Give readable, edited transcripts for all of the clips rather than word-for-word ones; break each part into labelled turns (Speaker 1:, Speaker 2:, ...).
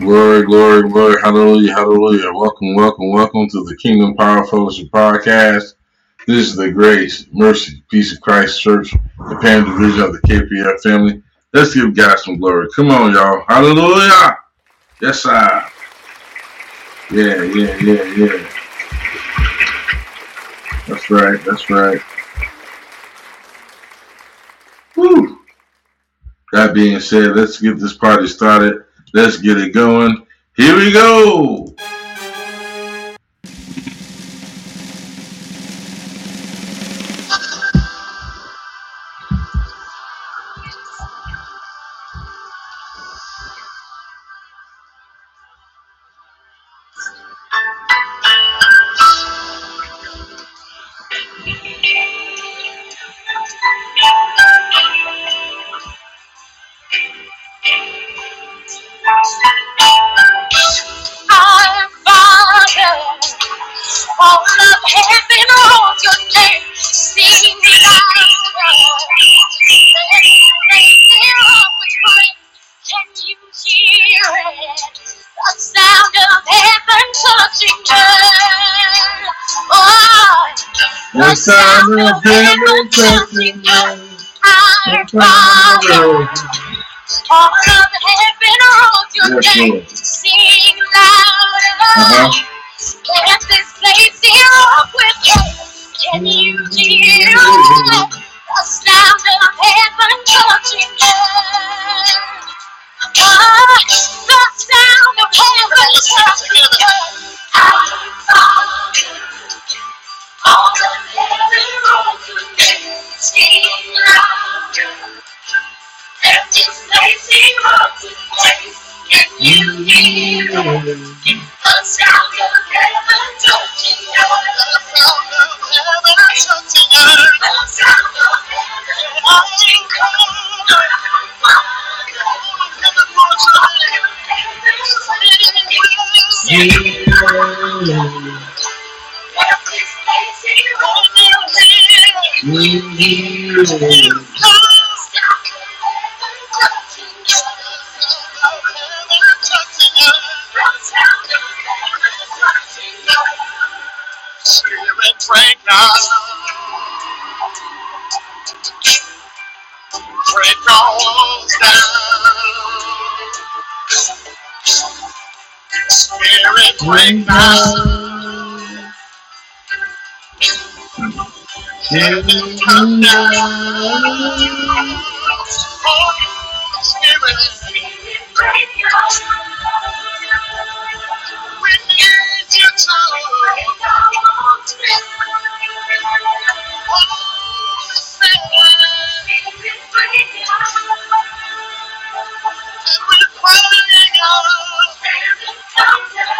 Speaker 1: Glory, glory, glory, hallelujah, hallelujah. Welcome to the Kingdom Power Fellowship Podcast. This is the Grace, Mercy, Peace of Christ Church, the parent division of the KPF family. Let's give God some glory. Come on, y'all. Hallelujah. Yes, sir. Yeah. That's right. Woo. That being said, let's get this party started. Let's get it going. Here we go.
Speaker 2: Our Father, all of heaven holds your name. Sing louder. Let's fill up with praise. Can you hear it? The sound of heaven touching earth. Oh, the sound of heaven touching earth. Our Father, all of heaven holds your name. Sing louder. Let this place hear up with you. Can you hear the sound of heaven touching earth? The sound of heaven touching earth. Our Father, all of heaven holds your name. Sing louder. Let this place hear up with you. Can you hear the sound of heaven touching earth? The sound of heaven touching earth. The sound of heaven touching earth. Let this place hear up with you. The sound of heaven Spirit, break now. Break all walls down. Spirit, break now. Heaven come down. Oh, Spirit, break now. We need you to break our walls down. Holy Spirit, break now. And we're crying out. Spirit, come down.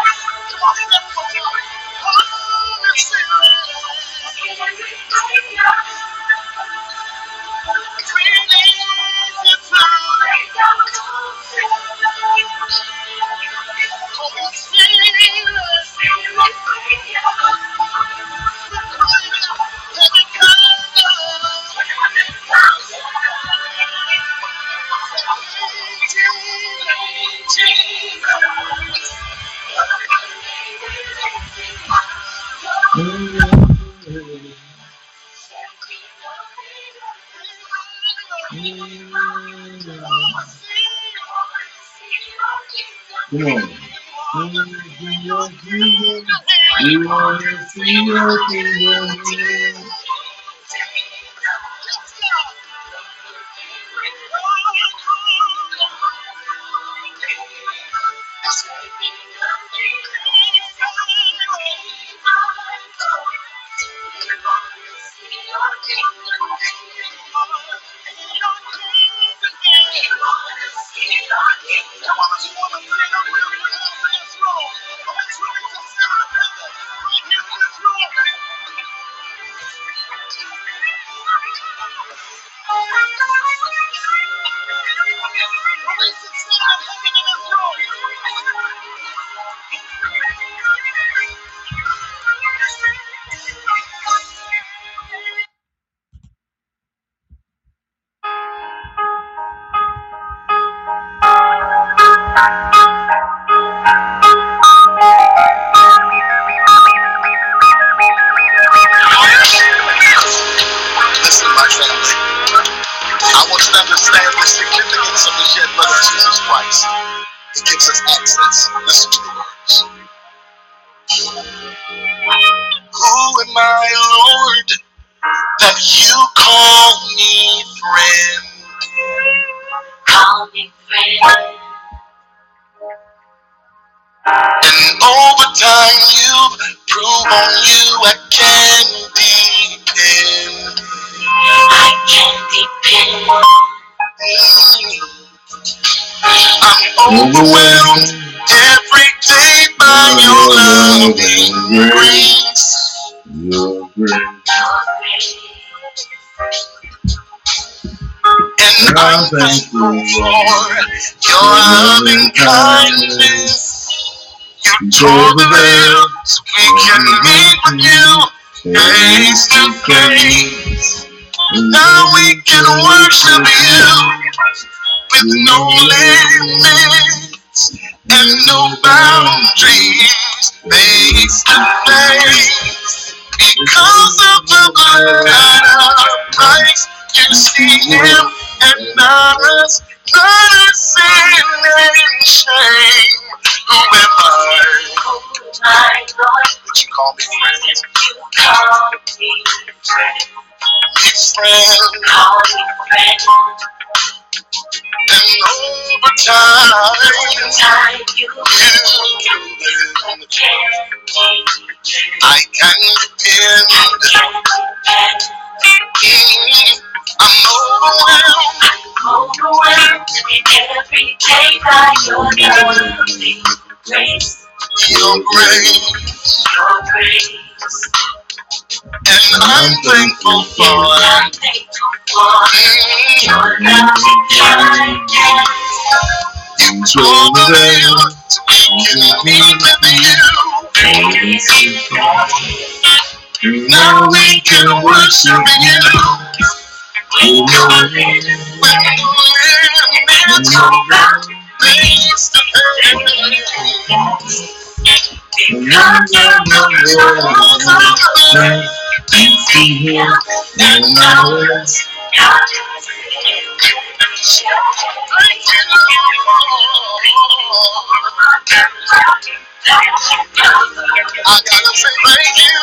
Speaker 2: Holy Spirit, break now. We need you to break our walls down. Holy Spirit, break now. Heaven come down.
Speaker 1: Come on. We want to see your kingdom here.
Speaker 2: Who am I, Lord, that you call me friend? Call me friend. And over time you've proven you I can depend. I can depend. I'm overwhelmed every day by your loving grace. Your grace. And I'm thankful for your loving kindness. You tore the veil so we can meet with you face to face. Now we can worship you with no limits and no boundaries, face to face. Because of the blood of Christ, you see him and not us, not us sin and shame. Who am I? My Lord, would you call me friend? You call me friend. Me friend. Call me friend. And over time you I can depend. I'm overwhelmed every day by your loving grace. Your grace. Your grace. And I'm thankful for your loving kindness. You tore the veil so we can meet with you. Now we can worship you. When you're face to face. Because of the Lord, you see him and ours. I gotta say thank you.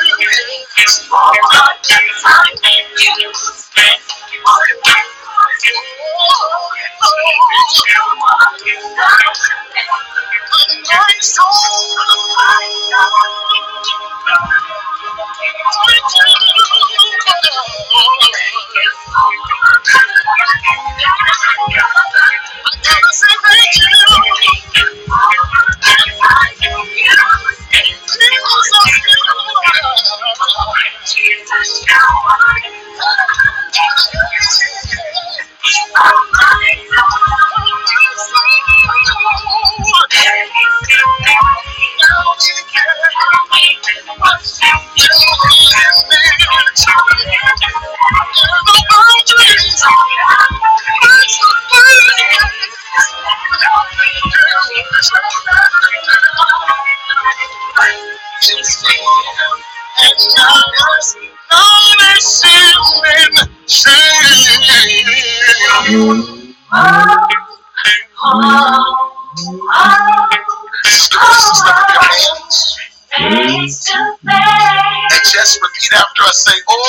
Speaker 2: And just repeat after us, say, oh,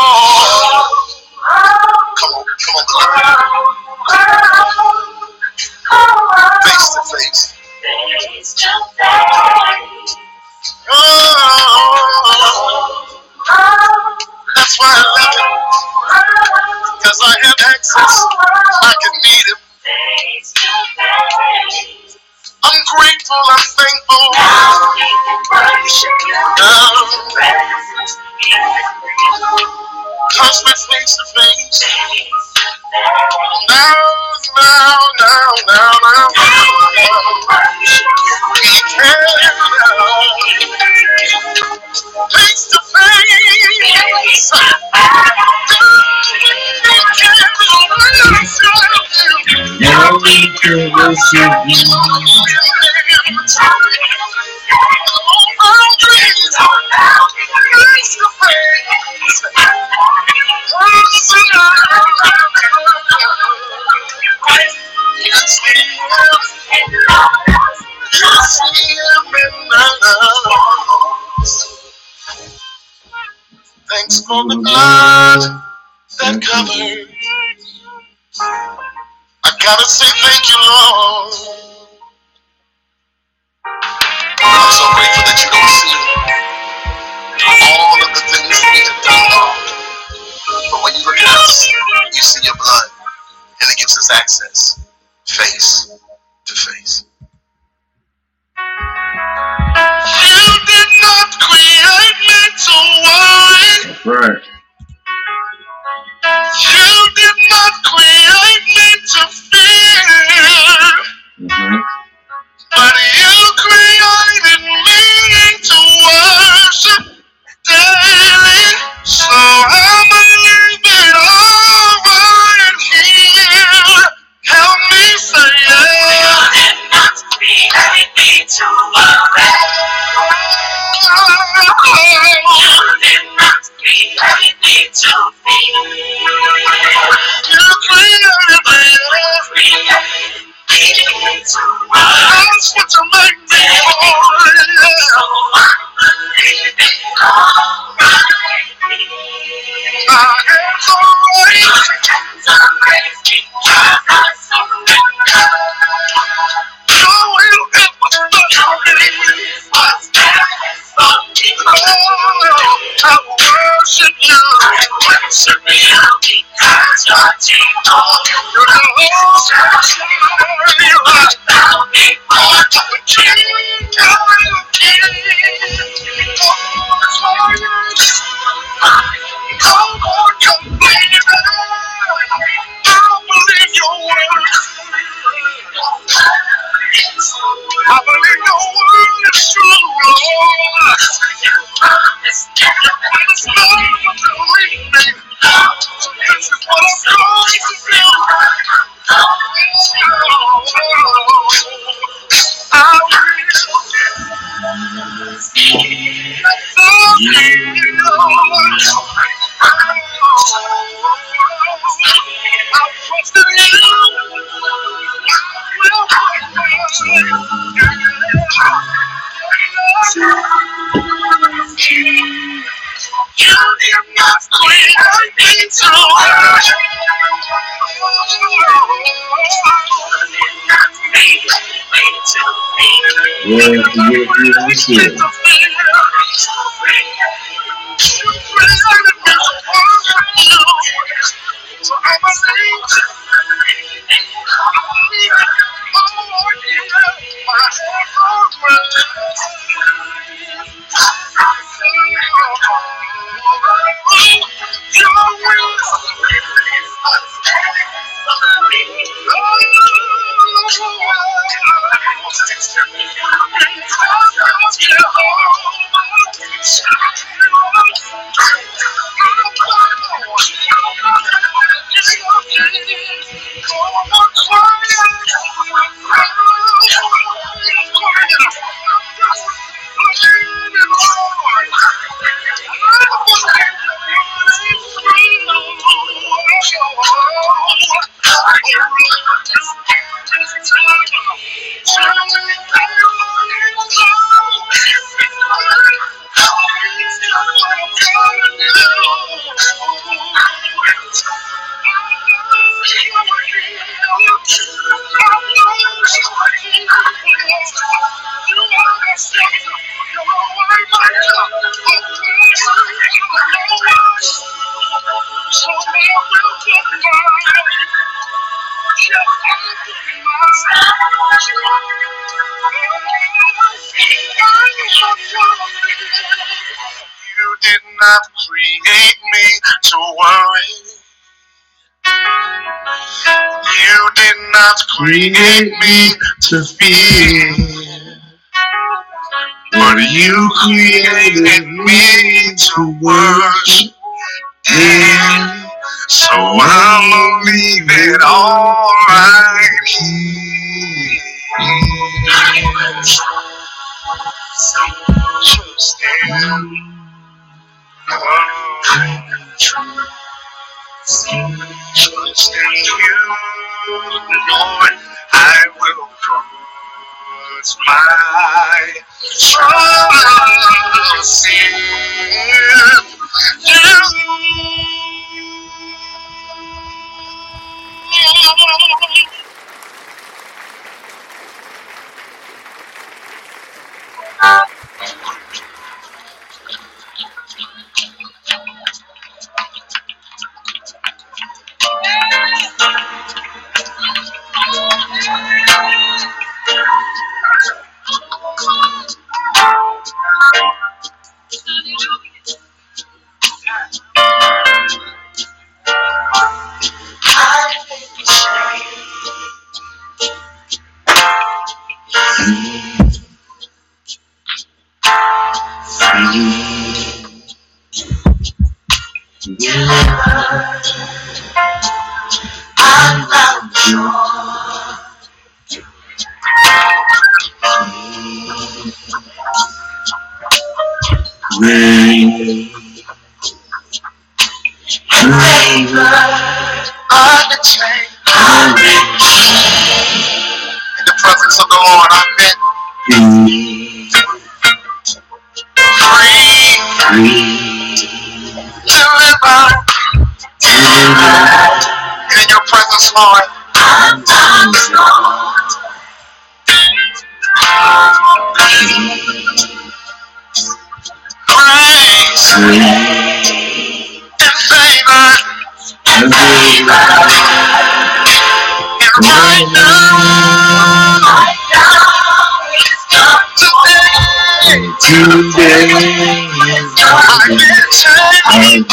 Speaker 2: come on, face to face. That's why I love him, because I have access. I can meet him. I'm grateful, I'm thankful. Now we can worship you. Cause we're face to face. Now. We can face to face. Now we can worship you. for the blood that covered. I gotta say thank you, Lord. I'm so grateful that you don't see all of the things that we have done wrong. But when you look at us, you see your blood, and it gives us access, face to face. You did not create me to worry.
Speaker 1: Right.
Speaker 2: You did not create me to fear. But you created me to worship daily. So I'm living over here. Help me say yeah. You did not create me to worry. You did not create me to fear. You created me. That's what you make me for. So I'm believing alright. My hands are raised. Because I surrender. Your will is what's best for me. I worship you. I worship you because you're Jehovah. You're the Lord. You're about me more than the King. You're the King. No more complaining. I believe your word. I believe your word is true, Lord. This is not what you're reading. This is what I'm going to do. I trust in you. You did not create me to worship. You did not create me to worry. You did not create me to fear. But you created me to worship. So I'll leave it all right here. Trust in you. Trust in you, Lord. I will put my trust in you. In the presence of the Lord, I've been free, delivered. And in your presence, Lord, grace and favor. And right now, it's come today. I've been changed.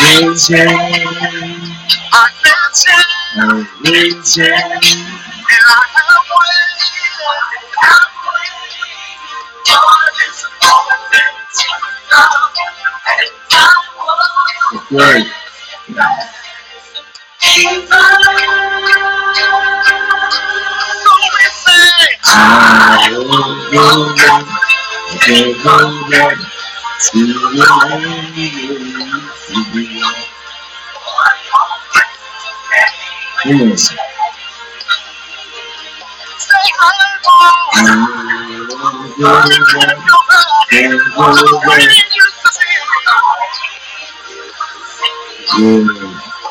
Speaker 2: I've been changed. And I have waited for this moment to come. And I will. I will go back to the way you used to be. Yes. I will go back and go back. Yeah.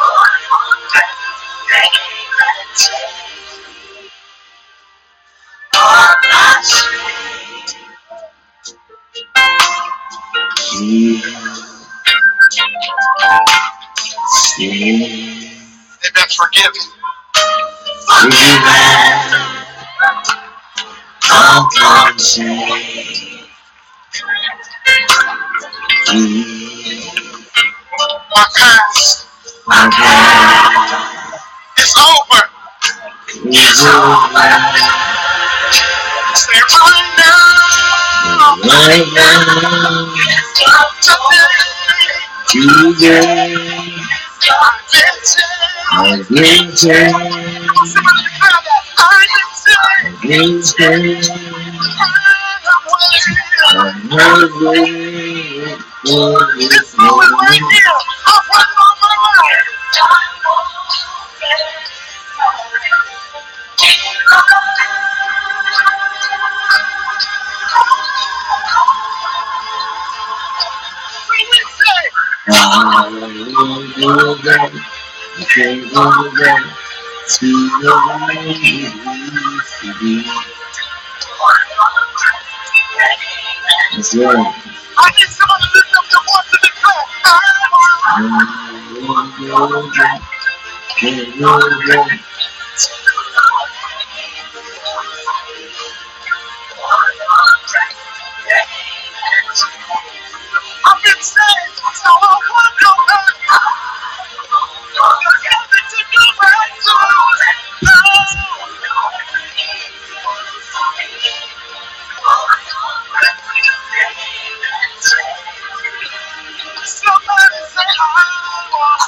Speaker 2: They've been forgiven. My past is over. Say right now. Today. I've been changed. I'm waiting for this moment. Right here. I'll run all my life. I will go back. I can't go back to the way it used to be. That's right. I need someone to lift up your voice and declare, I will go back. Can't go back. I've been saved, so I won't go back. There's nothing to go back to. Somebody say, I want.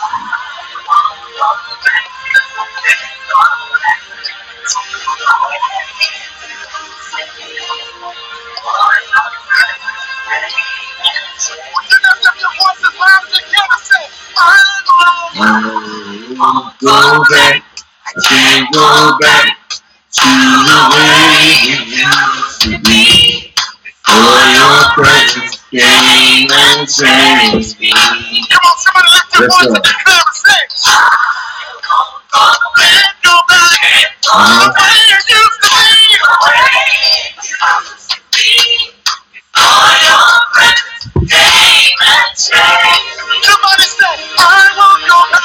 Speaker 2: Go back, I can't go back to the way it used to be. For your presence came and changed me. Come on, somebody lift your voice and declare and say, can't go back to the way it used to be. For your presence came and changed me. Somebody say, I won't go back.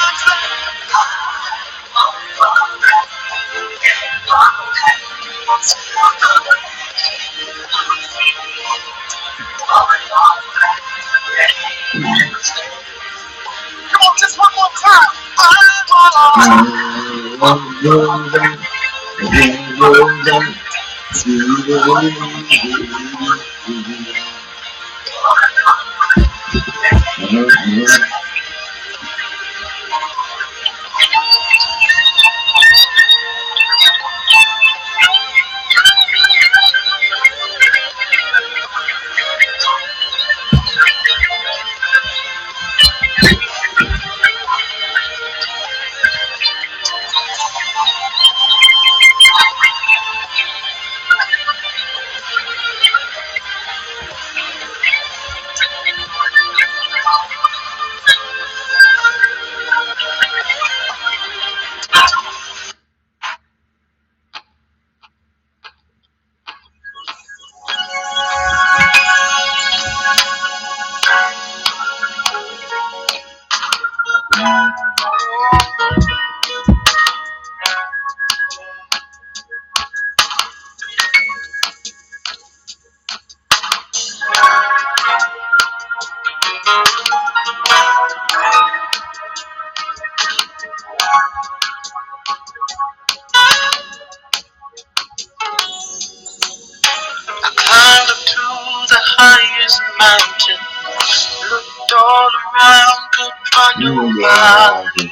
Speaker 2: Climbed up to the highest mountain, looked all around, couldn't find nobody.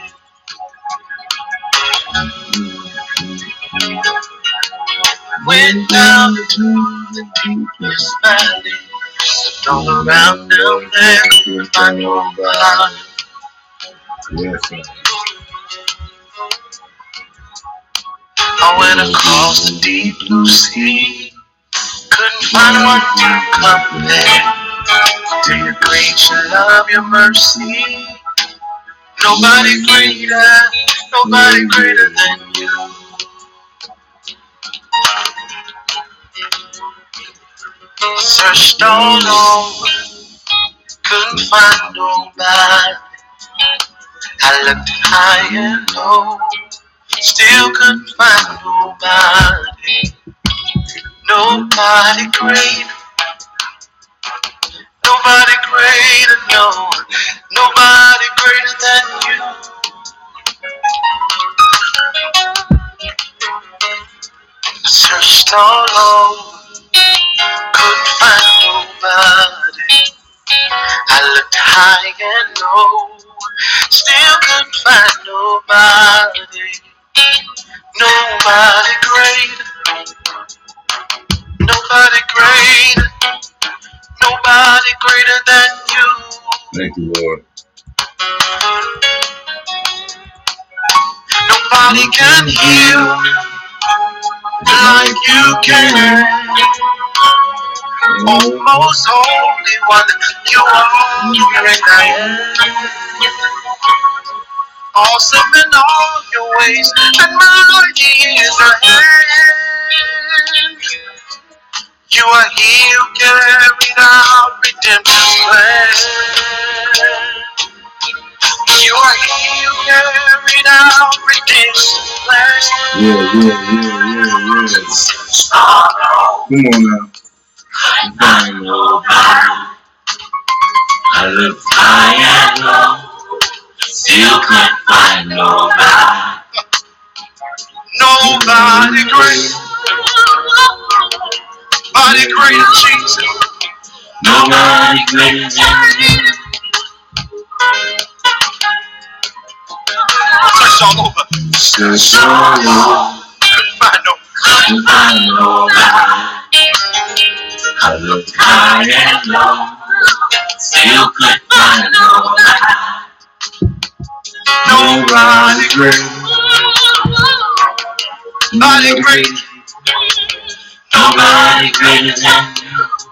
Speaker 2: Went down to the deepest valley, looked all around down there, couldn't find nobody.
Speaker 1: Yes, sir.
Speaker 2: I went across the deep blue sea, couldn't find one to compare to your grace, your love, your mercy. Nobody greater than you. Searched all over, couldn't find nobody. I looked high and low, still couldn't find nobody. Nobody great, nobody greater, no, nobody greater than you. I searched all over, couldn't find nobody. I looked high and low, still couldn't find nobody. Nobody great, nobody great, nobody greater than you.
Speaker 1: Thank you, Lord.
Speaker 2: Nobody can heal like you can. Oh, most holy one, you are great I am. Awesome in all your ways, and mighty is your hand. You are he who carried out redemption's plan. You are he who carried out redemption's plan.
Speaker 1: Yeah. Come on now.
Speaker 2: Find nobody. I looked high and low, still can't find nobody. Nobody great, nobody greater Jesus. Nobody greater than you. Search all over, search all over, couldn't find nobody. I looked high and low, still couldn't find nobody. Nobody great, nobody great, nobody greater than you.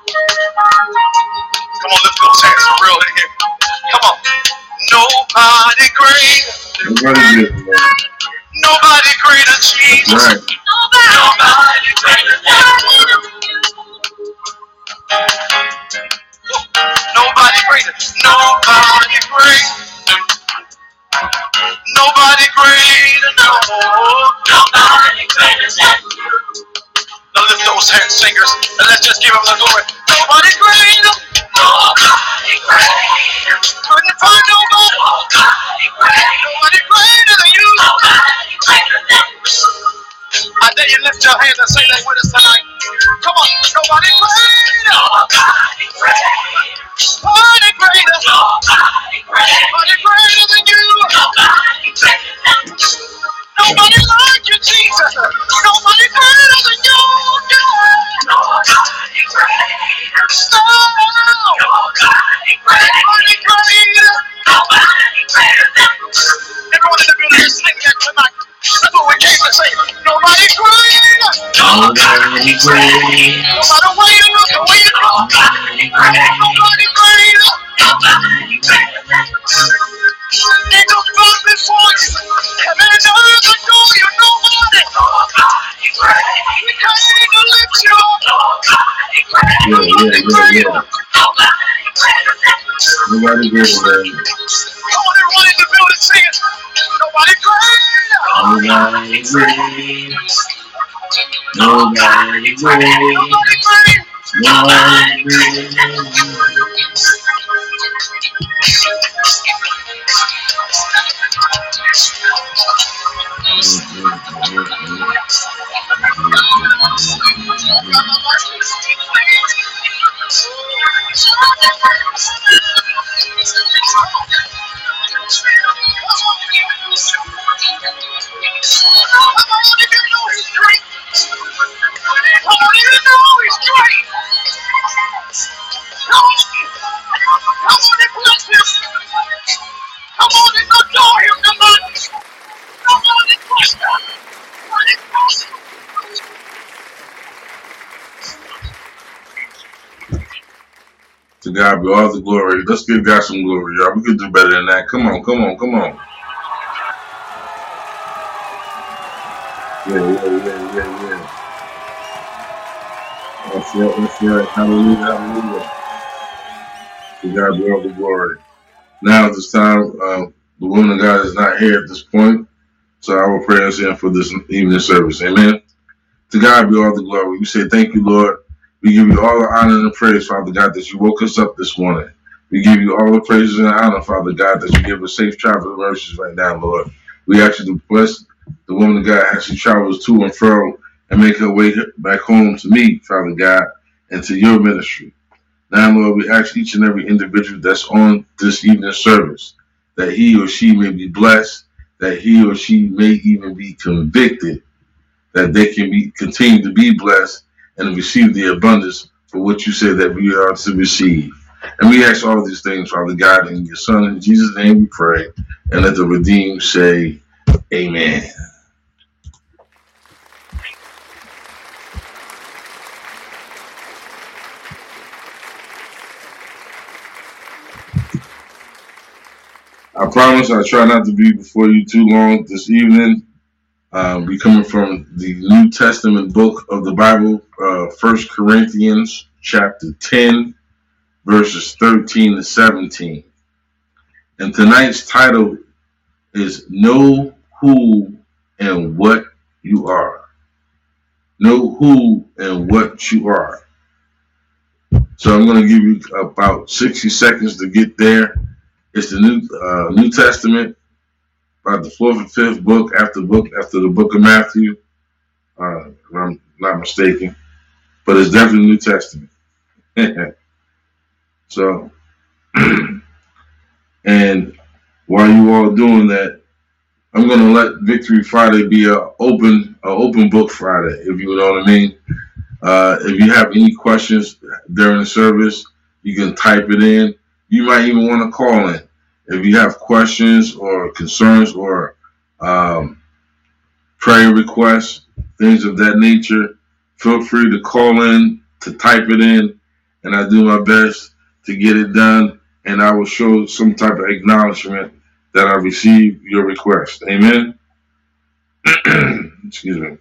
Speaker 2: Come on, lift those hands for real in here. Come on. Nobody great, nobody greater, Jesus.
Speaker 1: Right.
Speaker 2: Nobody greater than you. Nobody greater, nobody great, nobody greater, no, nobody greater than you. Now lift those hands, singers, and let's just give him the glory. Nobody greater, nobody greater, couldn't find nobody, nobody greater than you. I dare you lift your hands and say that with us tonight. Come on, nobody greater. Nobody greater. Nobody greater. Nobody greater. Nobody greater than you. Nobody greater than you. Nobody like you, Jesus. Nobody greater than you. Nobody greater. Nobody greater. Nobody greater. Nobody greater than you. Everyone in the building is singing that tonight. That's what we came to say. Nobody greater. Nobody greater. No matter where you look or where you go. Nobody greater. Nobody greater. Nobody greater. Angels bow before you. Heaven and earth adore you. Nobody. Nobody greater. We came to lift you up. Nobody greater. Nobody greater. Nobody greater. Nobody greater. Come on, everyone in the building singing. Nobody greater. Nobody greater. Nobody greater. Nobody greater. Nobody greater.
Speaker 1: To God be all the glory. Let's give God some glory, y'all. We can do better than that. Come on, come on, come on. Yeah. That's right. Hallelujah, hallelujah. To God be all the glory. Now at this time, the woman of God is not here at this point, so I will pray us in for this evening service. Amen. To God be all the glory. We say thank you, Lord. We give you all the honor and the praise, Father God, that you woke us up this morning. We give you all the praises and honor, Father God, that you give us safe travel mercies right now, Lord. We ask you to bless the woman of God as she travels to and fro and make her way back home to me, Father God, and to your ministry. Now, Lord, we ask each and every individual that's on this evening service that he or she may be blessed, that he or she may even be convicted, that they can continue to be blessed and receive the abundance for what you say that we are to receive. And we ask all these things, Father God, in your Son, in Jesus' name we pray. And let the redeemed say, amen. I promise I'll try not to be before you too long this evening. We coming from the New Testament book of the Bible, 1 Corinthians chapter 10, verses 13 to 17. And tonight's title is Know Who and What You Are. Know who and what you are. So I'm going to give you about 60 seconds to get there. It's the New Testament, about the 4th and 5th book after the book of Matthew, if I'm not mistaken. But it's definitely New Testament. So, and while you all doing that, I'm going to let Victory Friday be an open book Friday, if you know what I mean. If you have any questions during the service, you can type it in. You might even want to call in. If you have questions or concerns or prayer requests, things of that nature, feel free to call in, to type it in, and I do my best to get it done, and I will show some type of acknowledgement that I received your request. Amen? Excuse me.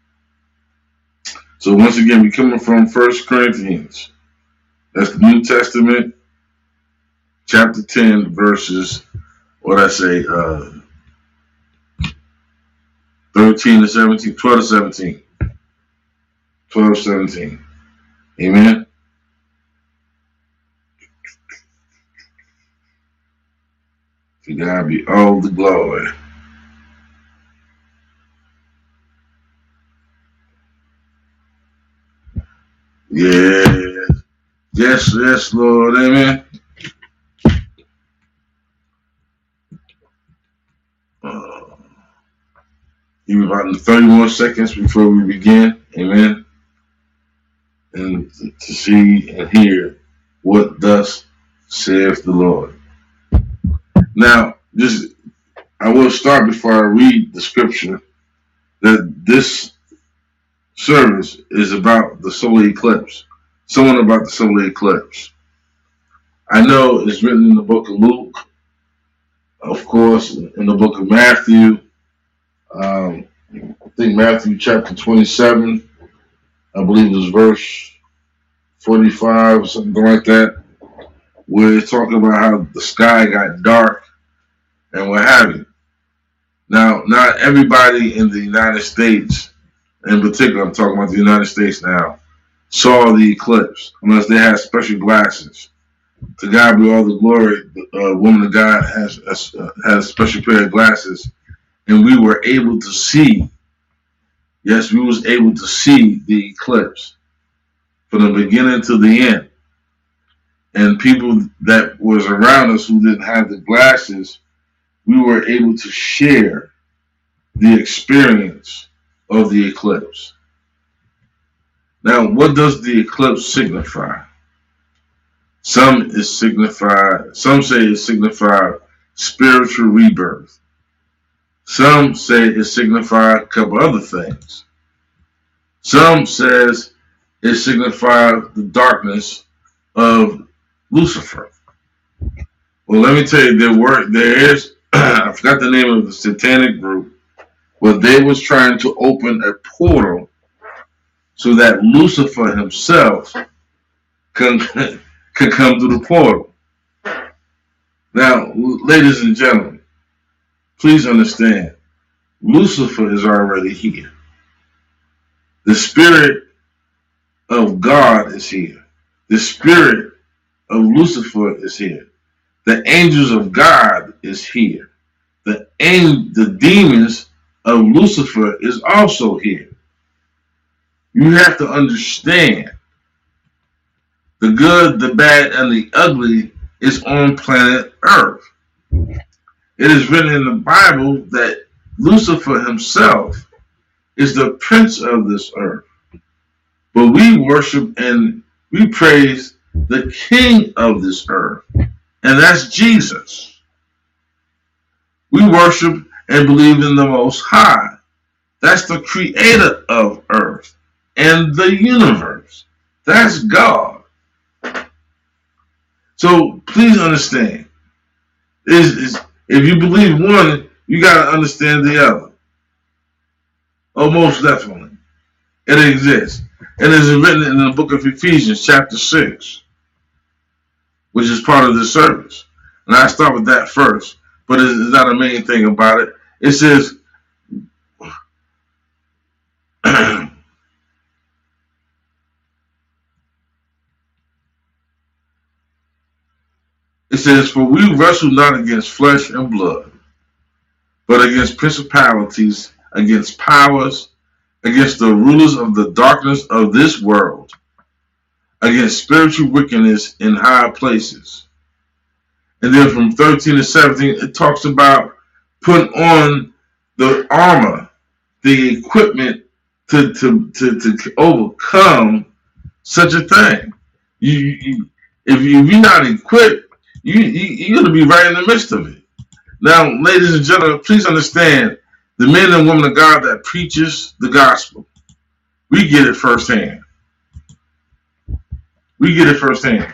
Speaker 1: So once again, we're coming from 1 Corinthians. That's the New Testament, chapter 10, verses, 13 to 17, 12 to 17. 12 to 17. Amen? To God be all the glory. Yeah. Yes, Lord. Amen. Give me about 30 more seconds before we begin. Amen. And to see and hear what thus saith the Lord. Now, I will start before I read the scripture that this service is about the solar eclipse. Someone about the solar eclipse. I know it's written in the book of Luke, of course, in the book of Matthew. I think Matthew chapter 27, I believe it was verse 45 or something like that, where it's talking about how the sky got dark and what have you. Now, not everybody in the United States, in particular, I'm talking about the United States now, saw the eclipse unless they had special glasses. To God be all the glory. The woman of God has a special pair of glasses, and we were able to see. Yes, we was able to see the eclipse from the beginning to the end. And people that was around us who didn't have the glasses, we were able to share the experience of the eclipse. Now, what does the eclipse signify? Some say it signifies spiritual rebirth. Some say it signifies a couple other things. Some says it signifies the darkness of Lucifer. Well, let me tell you, there is I forgot the name of the satanic group, but they was trying to open a portal so that Lucifer himself could come through the portal. Now, ladies and gentlemen, please understand, Lucifer is already here. The Spirit of God is here. The Spirit of Lucifer is here. The angels of God is here. The demons of Lucifer is also here. You have to understand the good, the bad, and the ugly is on planet Earth. It is written in the Bible that Lucifer himself is the prince of this earth. But we worship and we praise the king of this earth, and that's Jesus. We worship and believe in the Most High. That's the creator of earth and the universe. That's God. So please understand, if you believe one, you got to understand the other. Oh, most definitely. It exists. And it is written in the book of Ephesians chapter 6, which is part of this service. And I start with that first, but it's not a main thing about it. It says, for we wrestle not against flesh and blood, but against principalities, against powers, against the rulers of the darkness of this world, against spiritual wickedness in high places. And then from 13 to 17, it talks about putting on the armor, the equipment to overcome such a thing. If you're not equipped, you're going to be right in the midst of it. Now, ladies and gentlemen, please understand, the men and women of God that preaches the gospel, we get it firsthand. We get it firsthand.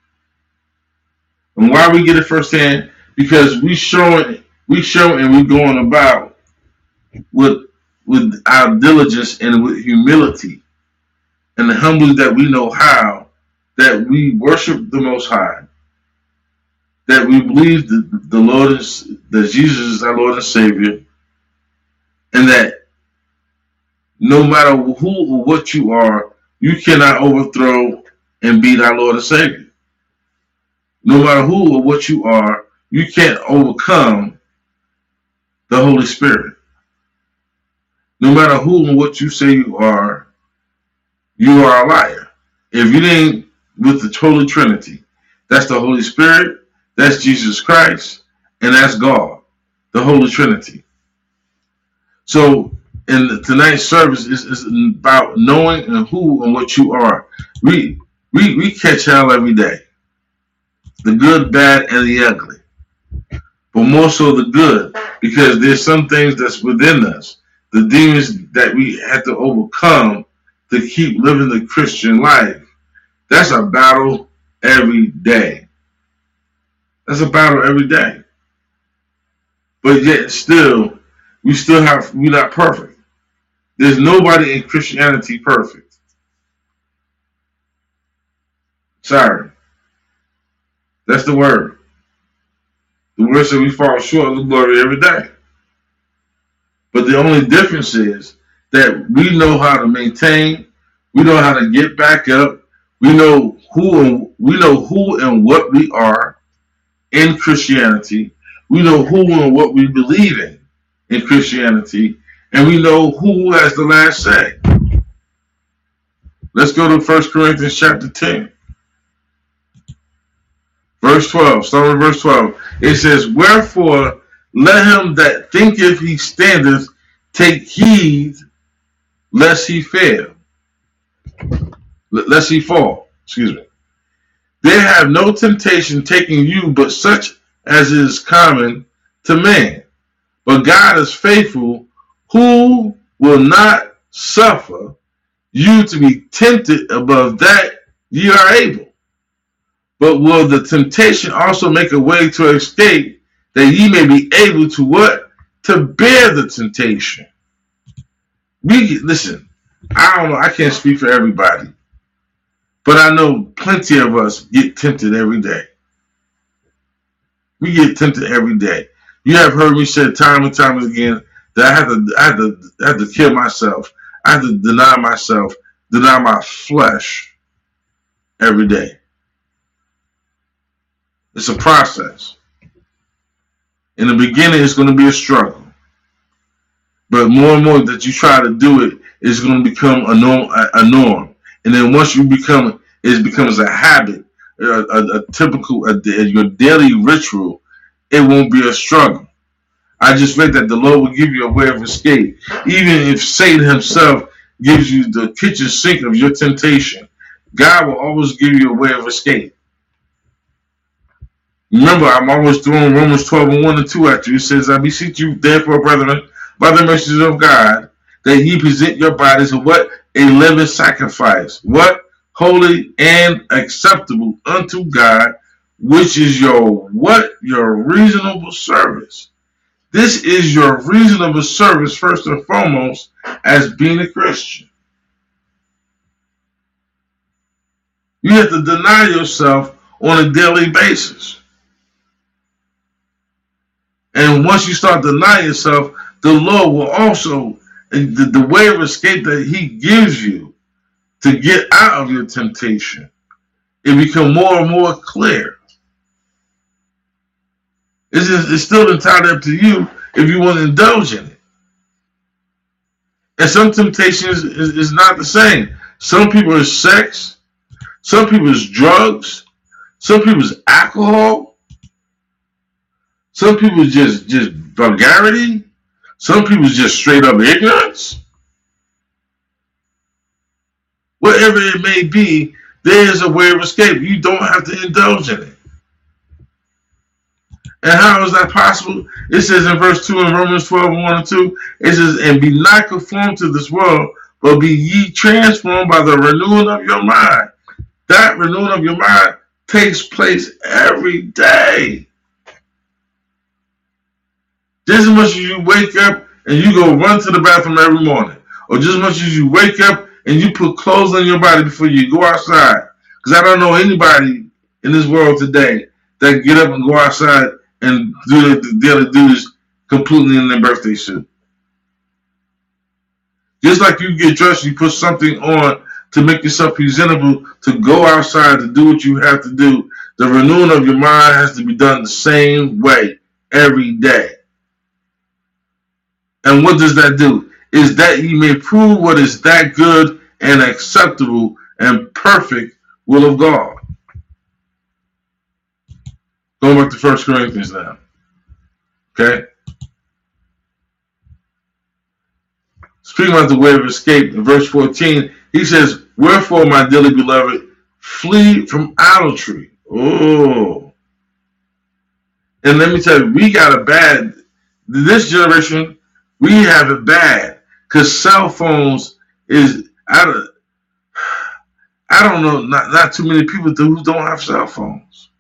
Speaker 1: And why we get it firsthand? Because we show and we going about with our diligence and with humility and the humbly that we know how, that we worship the Most High, that we believe that Jesus is our Lord and Savior, and that no matter who or what you are, you cannot overthrow and beat our Lord and Savior. No matter who or what you are, you can't overcome the Holy Spirit. No matter who and what you say you are a liar. If you didn't with the Holy Trinity, that's the Holy Spirit, that's Jesus Christ, and that's God, the Holy Trinity. So in tonight's service is about knowing and who and what you are. We catch hell every day. The good, bad, and the ugly. But more so the good, because there's some things that's within us, the demons that we have to overcome to keep living the Christian life. That's a battle every day. That's a battle every day. But yet still, we're not perfect. There's nobody in Christianity perfect. Sorry. That's the word. The word says we fall short of the glory every day. But the only difference is that we know how to maintain, we know how to get back up, we know who and what we are in Christianity, we know who and what we believe in Christianity, and we know who has the last say. Let's go to 1 Corinthians chapter 10. Verse 12, start with verse 12. It says, wherefore let him that thinketh he standeth take heed lest he fail. Lest he fall. Excuse me. There have no temptation taking you but such as is common to man. But God is faithful, who will not suffer you to be tempted above that ye are able, but will the temptation also make a way to escape, that ye may be able to what? To bear the temptation. Listen, I don't know, I can't speak for everybody, but I know plenty of us get tempted every day. We get tempted every day. You have heard me say time and time again that I have to kill myself. I have to deny myself, deny my flesh every day. It's a process. In the beginning, it's going to be a struggle. But more and more that you try to do it, it's going to become a norm. And then once it becomes a habit, a typical, your daily ritual, it won't be a struggle. I just read that the Lord will give you a way of escape. Even if Satan himself gives you the kitchen sink of your temptation, God will always give you a way of escape. Remember, I'm always throwing Romans 12 and 1 and 2 at you. It says, I beseech you, therefore, brethren, by the mercies of God, that ye present your bodies a what? A living sacrifice. What? Holy and acceptable unto God, which is your what? Your reasonable service. This is your reasonable service, first and foremost, as being a Christian. You have to deny yourself on a daily basis. And once you start denying yourself, the Lord will also, the way of escape that he gives you to get out of your temptation, it becomes more and more clear. It's still entirely up to you if you want to indulge in it. And some temptations is not the same. Some people is sex, some people is drugs, some people is alcohol, some people is just vulgarity, some people is just straight up ignorance. Whatever it may be, there is a way of escape. You don't have to indulge in it. And how is that possible? It says in verse 2 in Romans 12, 1 and 2, it says, and be not conformed to this world, but be ye transformed by the renewing of your mind. That renewing of your mind takes place every day. Just as much as you wake up and you go run to the bathroom every morning, or just as much as you wake up and you put clothes on your body before you go outside. Because I don't know anybody in this world today that get up and go outside and do the daily duties completely in their birthday suit. Just like you get dressed, you put something on to make yourself presentable to go outside to do what you have to do. The renewing of your mind has to be done the same way every day. And what does that do? Is that ye may prove what is that good and acceptable and perfect will of God. Going back to 1 Corinthians now. Okay? Speaking about the way of escape, in verse 14, he says, wherefore, my dearly beloved, flee from idolatry. Oh. And let me tell you, we got it bad. This generation, we have it bad. Because cell phones is, I don't know, not too many people who don't have cell phones.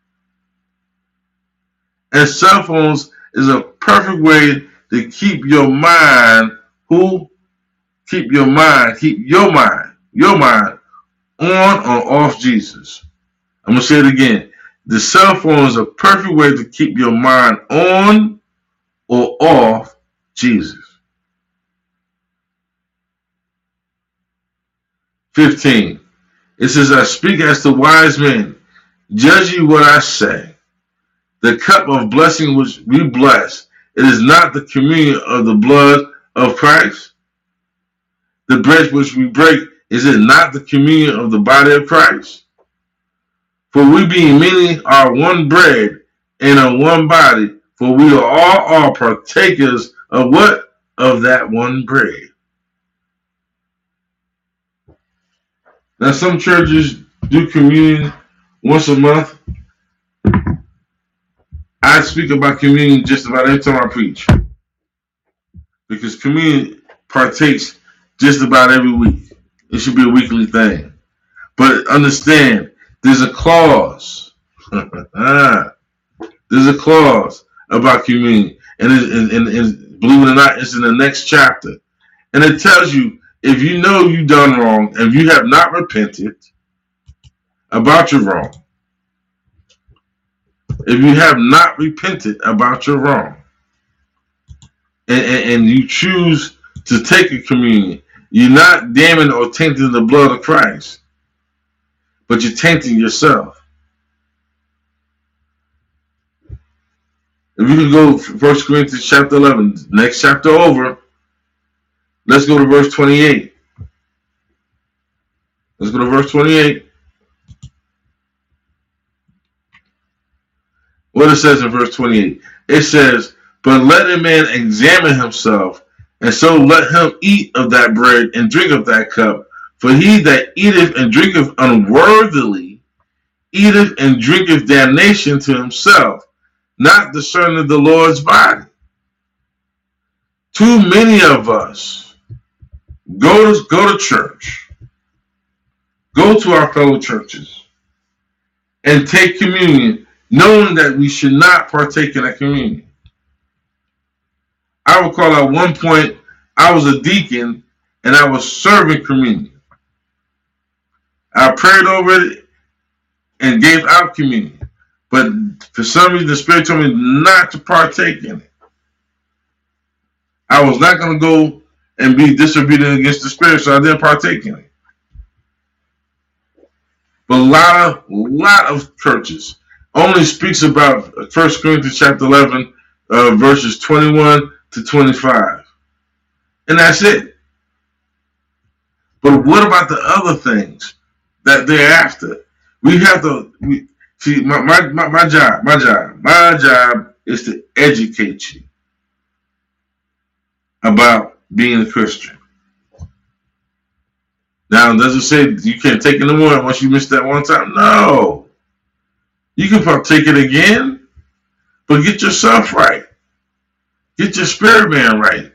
Speaker 1: And cell phones is a perfect way to keep your mind, keep your mind on or off Jesus. I'm going to say it again. The cell phone is a perfect way to keep your mind on or off Jesus. 15. It says, I speak as to wise men. Judge ye what I say. The cup of blessing which we bless, it is not the communion of the blood of Christ. The bread which we break, is it not the communion of the body of Christ? For we being many are one bread and of one body, for we are all partakers of what? Of that one bread. Now some churches do communion once a month. I speak about communion just about every time I preach. Because communion partakes just about every week. It should be a weekly thing. But understand, there's a clause. There's a clause about communion. And believe it or not, it's in the next chapter. And it tells you, if you know you've done wrong, and you have not repented about your wrong, if you have not repented about your wrong, and you choose to take a communion, you're not damning or tainting the blood of Christ, but you're tainting yourself. If you can go 1 Corinthians chapter 11, next chapter over, let's go to verse 28. Let's go to verse 28. What it says in verse 28. It says, but let a man examine himself, and so let him eat of that bread and drink of that cup. For he that eateth and drinketh unworthily, eateth and drinketh damnation to himself, not discerning the Lord's body. Too many of us go to church, go to our fellow churches, and take communion, knowing that we should not partake in that communion. I recall at one point I was a deacon and I was serving communion. I prayed over it and gave out communion. But for some reason the Spirit told me not to partake in it. I was not going to go and be disobedient against the Spirit, so I didn't partake in it. But a lot of churches only speaks about 1 Corinthians chapter 11, verses 21 to 25. And that's it. But what about the other things that they're after? We have to, see, my job is to educate you about being a Christian. Now, does it say you can't take it no more once you missed that one time? No. You can partake it again, but get yourself right. Get your spirit man right.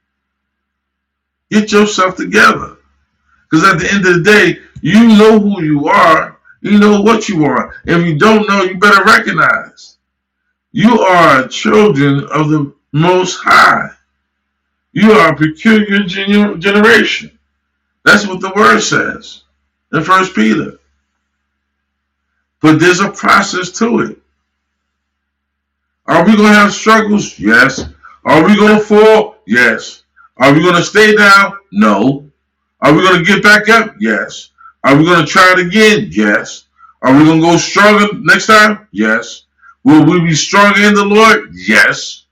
Speaker 1: Get yourself together. Because at the end of the day, you know who you are. You know what you are. If you don't know, you better recognize. You are children of the Most High. You are a peculiar generation. That's what the word says in 1 Peter. But there's a process to it. Are we going to have struggles? Yes. Are we going to fall? Yes. Are we going to stay down? No. Are we going to get back up? Yes. Are we going to try it again? Yes. Are we going to go stronger next time? Yes. Will we be stronger in the Lord? Yes.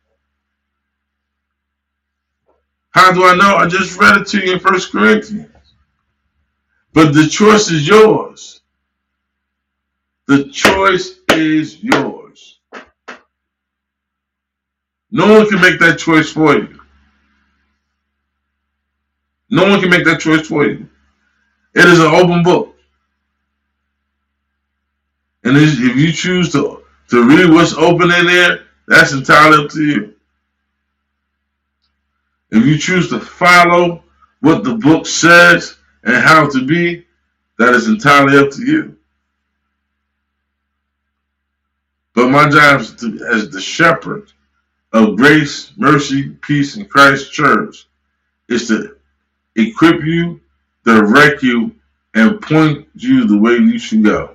Speaker 1: How do I know? I just read it to you in 1 Corinthians. But the choice is yours. The choice is yours. No one can make that choice for you. No one can make that choice for you. It is an open book. And if you choose to read what's open in there, that's entirely up to you. If you choose to follow what the book says and how to be, that is entirely up to you. But my job as the shepherd of Grace, Mercy, Peace, and Christ Church is to equip you, direct you, and point you the way you should go.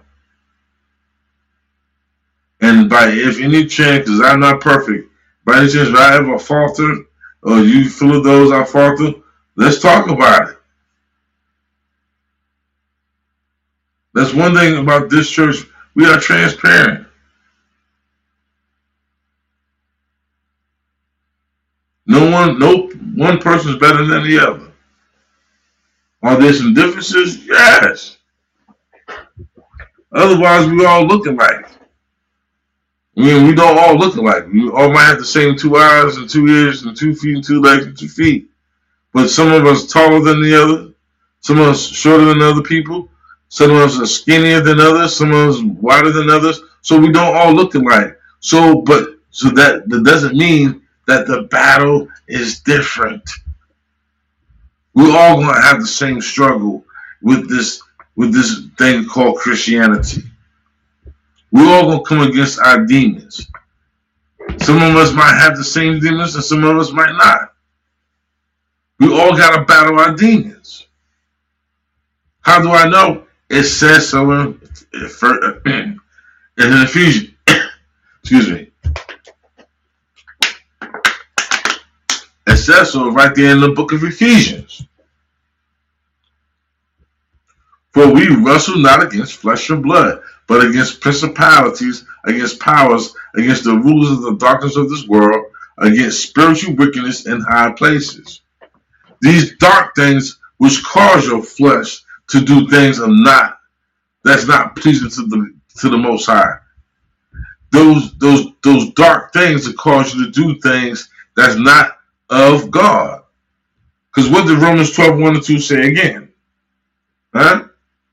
Speaker 1: And by if any chance, because I'm not perfect, by any chance if I ever falter or you feel those I falter, let's talk about it. That's one thing about this church. We are transparent. No one person is better than the other. Are there some differences? Yes. Otherwise, we all look alike. I mean, we don't all look alike. We all might have the same 2 eyes and 2 ears and 2 feet and 2 legs and 2 feet. But some of us taller than the other. Some of us shorter than other people. Some of us are skinnier than others. Some of us wider than others. So we don't all look alike. So that doesn't mean that the battle is different. We're all going to have the same struggle with this thing called Christianity. We're all going to come against our demons. Some of us might have the same demons and some of us might not. We all got to battle our demons. How do I know? It says so in Ephesians. Excuse me. It says so right there in the book of Ephesians. For we wrestle not against flesh and blood, but against principalities, against powers, against the rulers of the darkness of this world, against spiritual wickedness in high places. These dark things which cause your flesh to do things that's not pleasing to the Most High. Those dark things that cause you to do things that's not of God. Because what did Romans 12:1-2 say again? Huh?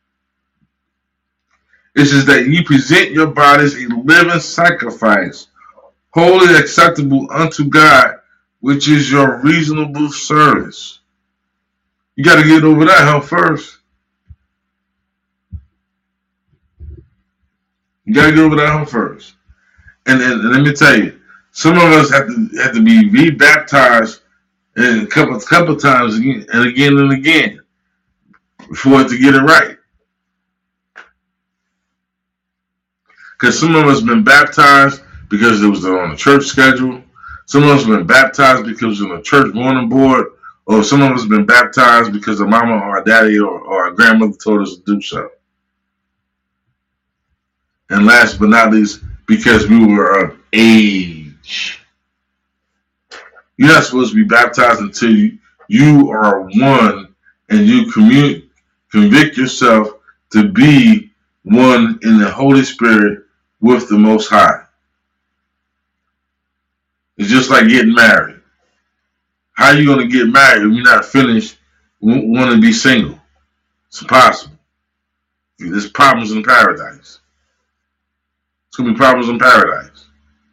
Speaker 1: It says that ye present your bodies a living sacrifice, wholly acceptable unto God, which is your reasonable service. You got to get over that hump first. You got to get over that hump first. And let me tell you, some of us have to be rebaptized a couple times again and again for it to get it right. Because some of us have been baptized because it was on the church schedule. Some of us have been baptized because it was on the church morning board. Or some of us have been baptized because our mama or our daddy or our grandmother told us to do so. And last but not least, because we were of age. You're not supposed to be baptized until you are one and you convict yourself to be one in the Holy Spirit with the Most High. It's just like getting married. How are you going to get married if you're not finished want to be single? It's impossible. There's problems in paradise. It's going to be problems in paradise.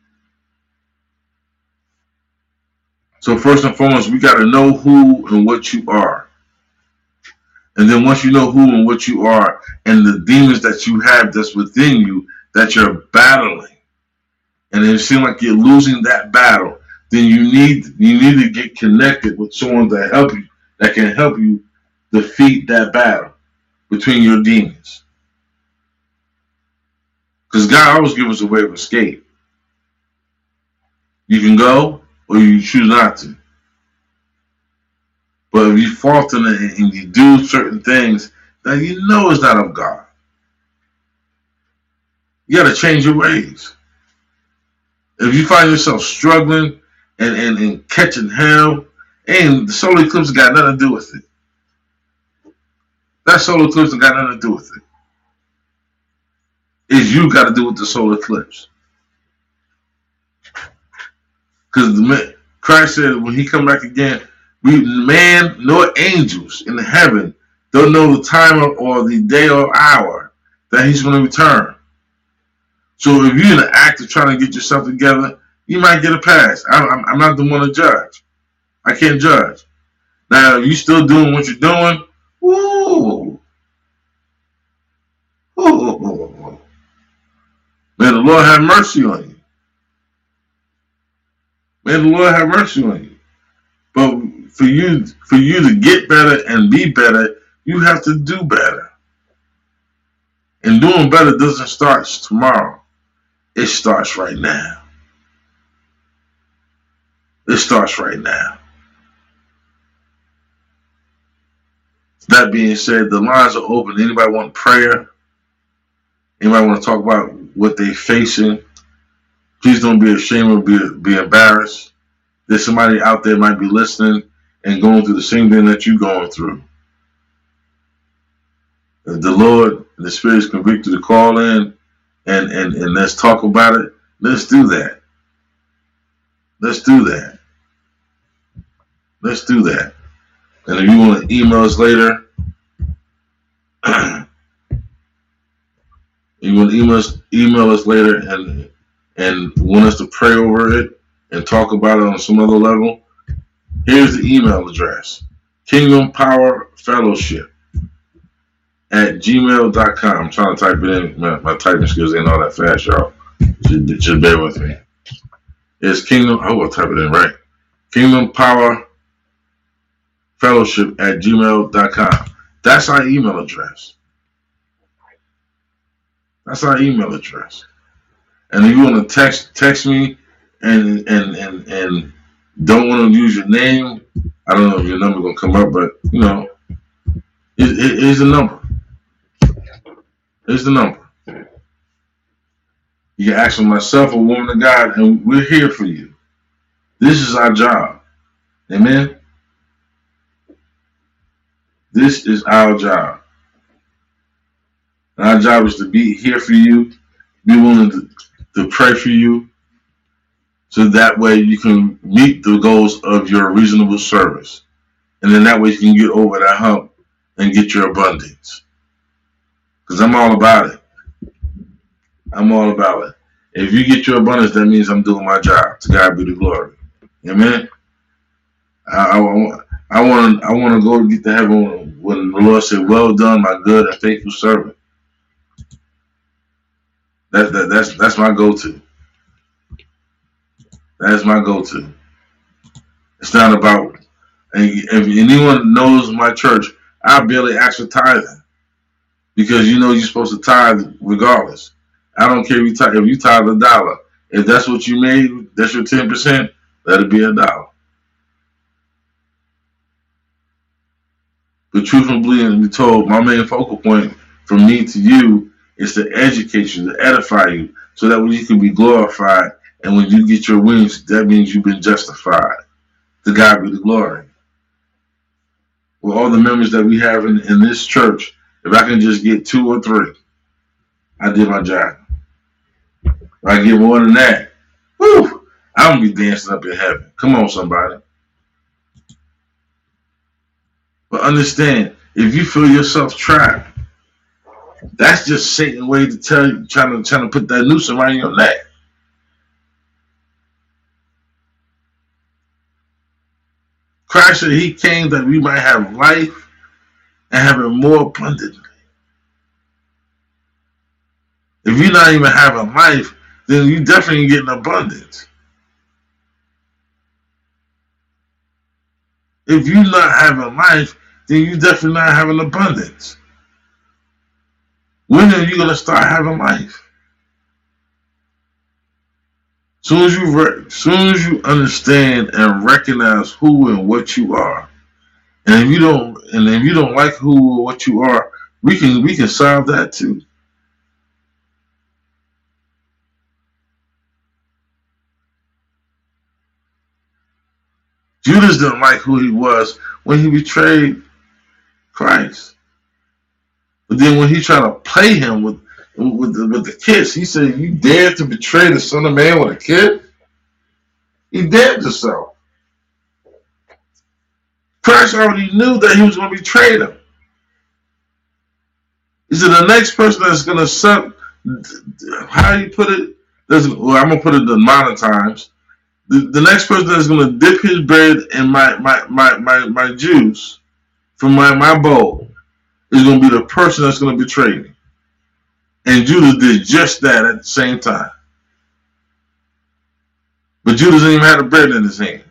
Speaker 1: So first and foremost, we got to know who and what you are. And then once you know who and what you are and the demons that you have that's within you that you're battling, and it seems like you're losing that battle, then you need to get connected with someone that can help you defeat that battle between your demons. Because God always gives us a way of escape. You can go or you choose not to. But if you falter and you do certain things that you know is not of God, you got to change your ways. If you find yourself struggling and catching hell, and the solar eclipse got nothing to do with it. That solar eclipse ain't got nothing to do with it. It's you got to do with the solar eclipse. Because Christ said when he come back again, man nor angels in heaven don't know the time or the day or hour that he's going to return. So if you're in the act of trying to get yourself together, you might get a pass. I'm not the one to judge. I can't judge. Now, if you're still doing what you're doing, woo, may the Lord have mercy on you. May the Lord have mercy on you. But for you to get better and be better, you have to do better. And doing better doesn't start tomorrow. It starts right now. It starts right now. That being said, the lines are open. Anybody want prayer? Anybody want to talk about what they're facing? Please don't be ashamed or be embarrassed. There's somebody out there might be listening and going through the same thing that you're going through. If the Lord and the Spirit is convicted to call in and let's talk about it, let's do that. Let's do that. Let's do that. And if you want to email us later, email us later and want us to pray over it and talk about it on some other level, here's the email address: kingdompowerfellowship@gmail.com. I'm trying to type it in. My typing skills ain't all that fast, y'all. Just bear with me. It's Kingdom. I will type it in right. kingdompowerfellowship@gmail.com. That's our email address. That's our email address. And if you want to text me and don't want to use your name, I don't know if your number gonna come up, but you know, here's the number. Here's the number. You can ask for myself or woman of God, and we're here for you. This is our job. Amen. This is our job. And our job is to be here for you, be willing to pray for you, so that way you can meet the goals of your reasonable service. And then that way you can get over that hump and get your abundance. Because I'm all about it. I'm all about it. If you get your abundance, that means I'm doing my job. To God be the glory. Amen. I want to go get to heaven when the Lord said, "Well done, my good and faithful servant." That's my go-to. That's my go-to. It's not about. And if anyone knows my church, I barely ask for tithing, because you know you're supposed to tithe regardless. I don't care if you tithe $1. If that's what you made, that's your 10%. Let it be $1. But truthfully, and be told, my main focal point from me to you is to educate you, to edify you, so that way you can be glorified. And when you get your wings, that means you've been justified. To God be the glory. With all the members that we have in this church, if I can just get 2 or 3, I did my job. If I get more than that, whew, I'm going to be dancing up in heaven. Come on, somebody. But understand, if you feel yourself trapped, that's just Satan's way to tell you, trying to put that noose around your neck. Christ said he came that we might have life and have it more abundantly. If you're not even having life, then you definitely getting abundance. If you're not having life, then you definitely not having abundance. When are you going to start having life? Soon as you understand and recognize who and what you are, and if you don't like who or what you are, we can solve that too. Judas didn't like who he was when he betrayed Christ. But then when he tried to play him with the kiss, he said, "You dare to betray the Son of Man with a kiss?" He dared himself. Christ already knew that he was going to betray them. He said, the next person that's going to suck, how do you put it? Well, I'm going to put it in modern times. The next person that's going to dip his bread in my juice from my bowl is going to be the person that's going to betray me. And Judas did just that at the same time. But Judas didn't even have the bread in his hand.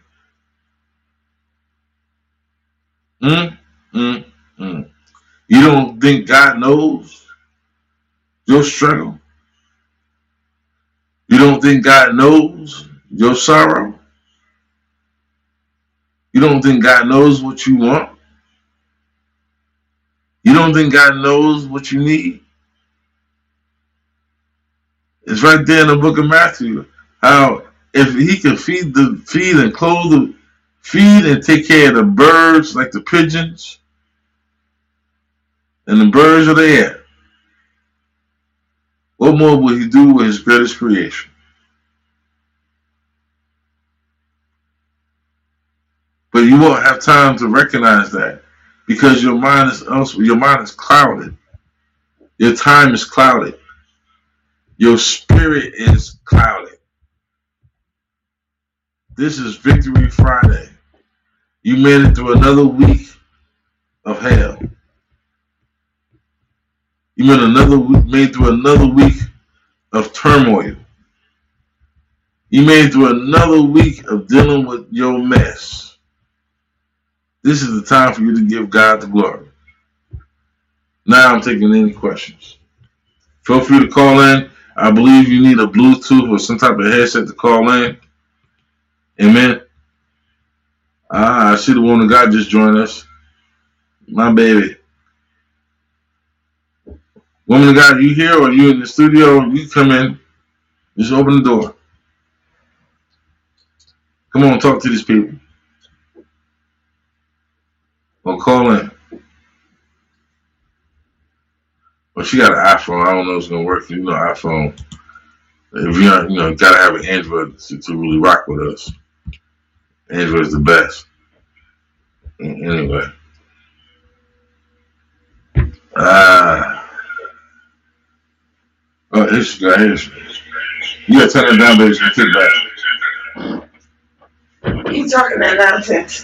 Speaker 1: You don't think God knows your struggle? You don't think God knows your sorrow? You don't think God knows what you want? You don't think God knows what you need? It's right there in the book of Matthew. How if he could feed and clothe feed and take care of the birds like the pigeons and the birds of the air, what more will he do with his greatest creation? But you won't have time to recognize that because your mind is clouded. Your time is clouded. Your spirit is clouded. This is Victory Friday. You made it through another week of hell. You made through another week of turmoil. You made it through another week of dealing with your mess. This is the time for you to give God the glory. Now I'm taking any questions. Feel free to call in. I believe you need a Bluetooth or some type of headset to call in. Amen. I see the woman of God just joined us. My baby. Woman of God, you here or you in the studio? You come in. Just open the door. Come on, talk to these people. Or call in. Well, she got an iPhone. I don't know if it's gonna work. You know, iPhone. If you gotta have an Android to really rock with us. Android's the best. Anyway. Oh, here she got. You gotta turn that down, baby. She's gonna kick back.
Speaker 3: You talking that nonsense?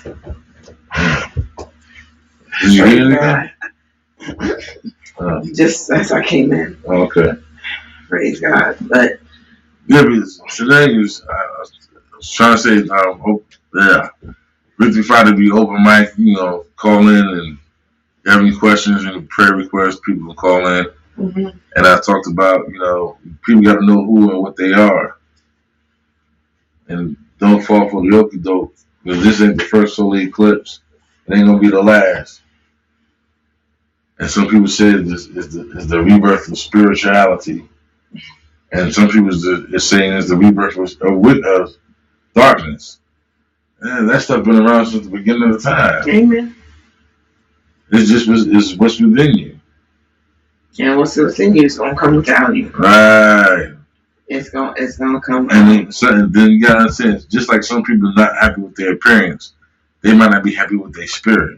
Speaker 1: Did you hear anything?
Speaker 3: Just as I came in.
Speaker 1: Okay.
Speaker 3: Praise God. But
Speaker 1: yeah, because today was trying to say, Victory Friday be open mic. Call in and have any questions and prayer requests. People can call in. Mm-hmm. And I talked about, people got to know who and what they are. And don't fall for the okie doke. Because this ain't the first solar eclipse. It ain't going to be the last. And some people say it's the rebirth of spirituality. And some people are saying it's the rebirth of darkness. And that stuff been around since the beginning of the time.
Speaker 3: Amen.
Speaker 1: It's what's within you.
Speaker 3: And what's within you is gonna come without you.
Speaker 1: Right.
Speaker 3: It's gonna come.
Speaker 1: And then you gotta understand, just like some people are not happy with their appearance, they might not be happy with their spirit.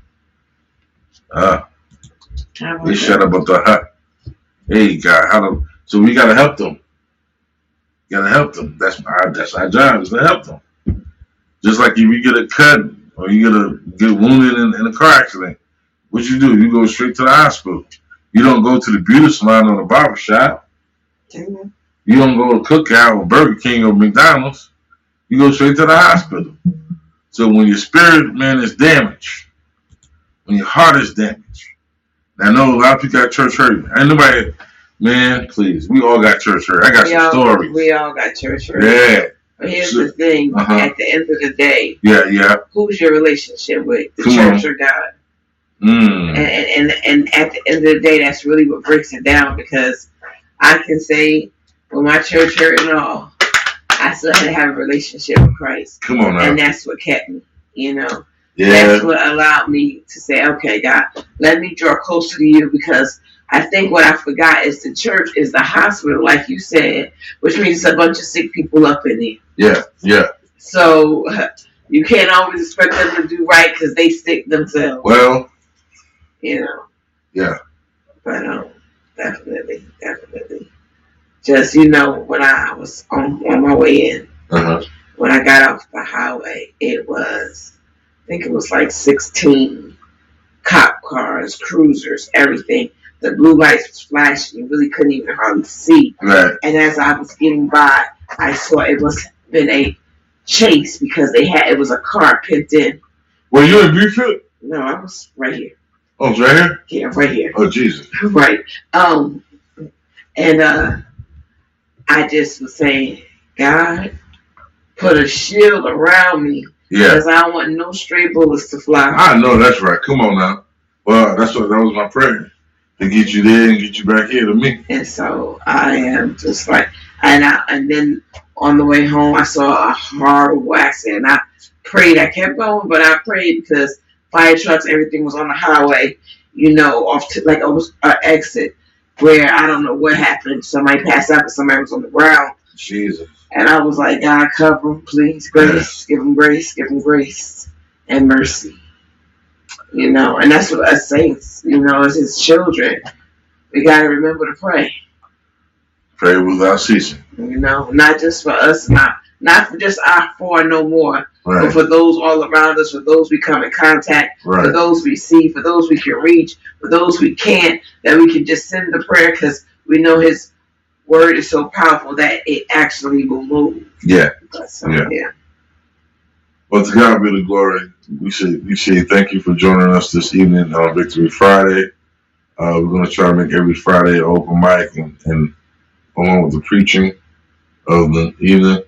Speaker 1: They shut up with the hut. Hey God, so we gotta help them. You gotta help them. That's our job, is to help them. Just like if you get a cut or you get wounded in a car accident, what you do? You go straight to the hospital. You don't go to the beauty salon or the barber shop. Mm-hmm. You don't go to Cookout or Burger King or McDonald's. You go straight to the hospital. So when your spirit, man, is damaged, when your heart is damaged, I know a lot of people got church hurt. Ain't nobody, man, please. We all got church hurt. I got some stories.
Speaker 3: We all got church hurt.
Speaker 1: Yeah.
Speaker 3: But here's the thing. At the end of the day.
Speaker 1: Yeah.
Speaker 3: Who's your relationship with? The church or God? And at the end of the day, that's really what breaks it down, because I can say, well, my church hurt and all, I still had to have a relationship with Christ.
Speaker 1: Come on now.
Speaker 3: And that's what kept me, That's what allowed me to say, okay, God, let me draw closer to you, because I think what I forgot is the church is the hospital, like you said, which means it's a bunch of sick people up in there.
Speaker 1: Yeah, yeah.
Speaker 3: So you can't always expect them to do right because they sick themselves.
Speaker 1: Well,
Speaker 3: Yeah. But definitely. Just, when I was on my way in, when I got off the highway, I think it was like 16 cop cars, cruisers, everything. The blue lights was flashing. You really couldn't even hardly see.
Speaker 1: Right.
Speaker 3: And as I was getting by, I saw it was been a chase because it was a car pinned in.
Speaker 1: Were you in Buford?
Speaker 3: No, I was right here.
Speaker 1: Oh, it's right here?
Speaker 3: Yeah, right here.
Speaker 1: Oh, Jesus.
Speaker 3: Right. And I just was saying, God, put a shield around me.
Speaker 1: Yeah.
Speaker 3: Because I don't want no stray bullets to fly.
Speaker 1: I know, that's right. Come on now. Well, that was my prayer. To get you there and get you back here to me.
Speaker 3: And so I am just like, and then on the way home, I saw a horrible accident. I prayed. I kept going, but I prayed because fire trucks, everything was on the highway, off to like almost an exit where I don't know what happened. Somebody passed out, but somebody was on the ground.
Speaker 1: Jesus.
Speaker 3: And I was like, God, cover him, please, grace, give him grace and mercy. And that's what us saints, as his children, we got to remember to pray.
Speaker 1: Pray without ceasing.
Speaker 3: Not just for us, not for just our four no more,
Speaker 1: right.
Speaker 3: But for those all around us, for those we come in contact,
Speaker 1: right.
Speaker 3: For those we see, for those we can reach, for those we can't, that we can just send the prayer because we know his word is so powerful that it actually will move.
Speaker 1: Yeah.
Speaker 3: So, yeah.
Speaker 1: Well, to God be the glory. We say thank you for joining us this evening on Victory Friday. We're going to try to make every Friday an open mic and along with the preaching of the evening.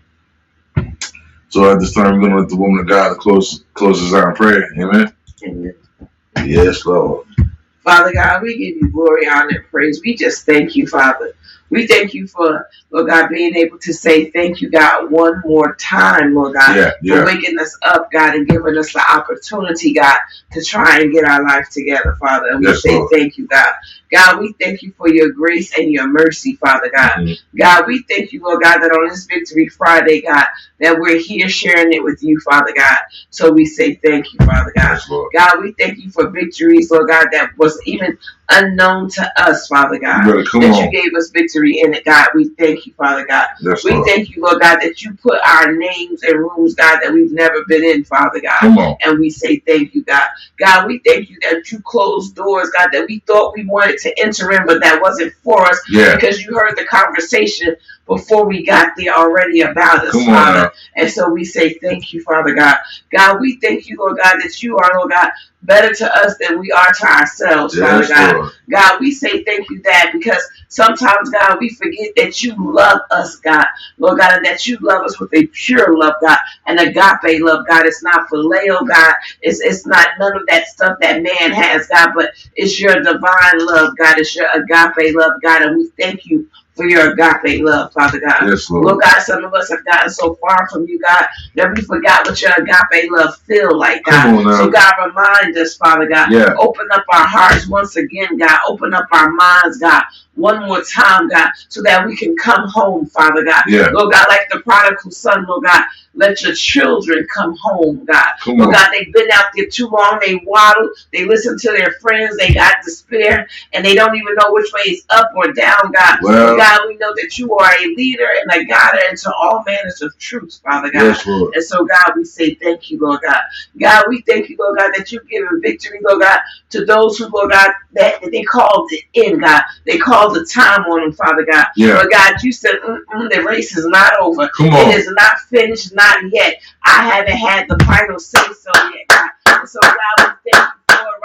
Speaker 1: So at this time, we're going to let the woman of God close us out in prayer. Amen.
Speaker 3: Amen.
Speaker 1: Yes, Lord.
Speaker 3: Father God, we give you glory, honor, and praise. We just thank you, Father. We thank you for, Lord God, being able to say thank you, God, one more time, Lord God, for waking us up, God, and giving us the opportunity, God, to try and get our life together, Father. And we say thank you, God. God, we thank you for your grace and your mercy, Father God. Mm-hmm. God, we thank you, Lord God, that on this Victory Friday, God, that we're here sharing it with you, Father God. So we say thank you, Father God. Yes, God, we thank you for victories, Lord God, that was even unknown to us, Father God. You gave us victory in it, God. We thank you, Father God. Yes, we thank you, Lord God, that you put our names in rooms, God, that we've never been in, Father God. And we say thank you, God. God, we thank you that you closed doors, God, that we thought we wanted to enter in, but that wasn't for us because you heard the conversation before we got there already about us, Father. And so we say thank you, Father God. God, we thank you, Lord God, that you are, Lord God, better to us than we are to ourselves, Father God. Lord. God, we say thank you, Dad, because sometimes, God, we forget that you love us, God, Lord God, and that you love us with a pure love, God, and agape love, God. It's not phileo, God. It's not none of that stuff that man has, God, but it's your divine love, God. It's your agape love, God, and we thank you for your agape love, Father God. Yes, Lord. Lord God, some of us have gotten so far from you, God, that we forgot what your agape love feel like, God. So, God, remind us, Father God. Yeah. Open up our hearts once again, God. Open up our minds, God, one more time, God, so that we can come home, Father God. Yeah. Lord God, like the prodigal son, Lord God, let your children come home, God. Lord God, they've been out there too long. They waddled. They listen to their friends. They got despair, and they don't even know which way is up or down, God. Well, God, we know that you are a leader and a guide into all manners of truth, Father God. Yes, Lord. And so, God, we say thank you, Lord God. God, we thank you, Lord God, that you've given victory, Lord God, to those who, Lord God, that they called it in, God. They called the time on them, Father God. Yeah. But God, you said the race is not over. It is not finished, not yet. I haven't had the final say so yet, God. And so, God, we thank you for it right now